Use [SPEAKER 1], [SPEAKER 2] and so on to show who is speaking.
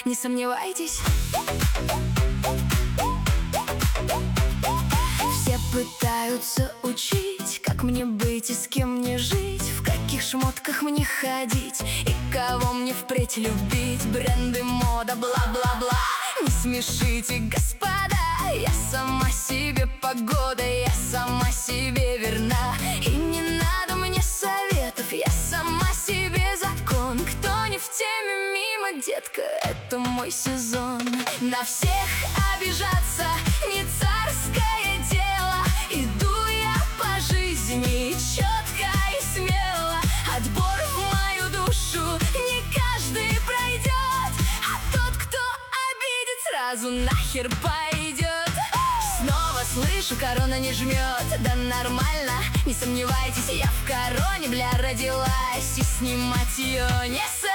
[SPEAKER 1] не сомневайтесь. Все пытаются учить, как мне быть и с кем мне жить, в каких шмотках мне ходить и кого мне впредь любить. Бренды, мода, бла-бла-бла, не смешите, господа. Я сама себе погода, я сама себе верна. И не надо мне советов, я сама себе закон. Кто не в теме, мимо, детка, это мой сезон. На всех обижаться не царское дело. Иду я по жизни четко и смело. Отбор в мою душу не каждый пройдет, а тот, кто обидит, сразу нахер пойдет. Снова слышу, корона не жмет. Да нормально, не сомневайтесь, я в короне, бля, родилась, и снимать ее не собираюсь.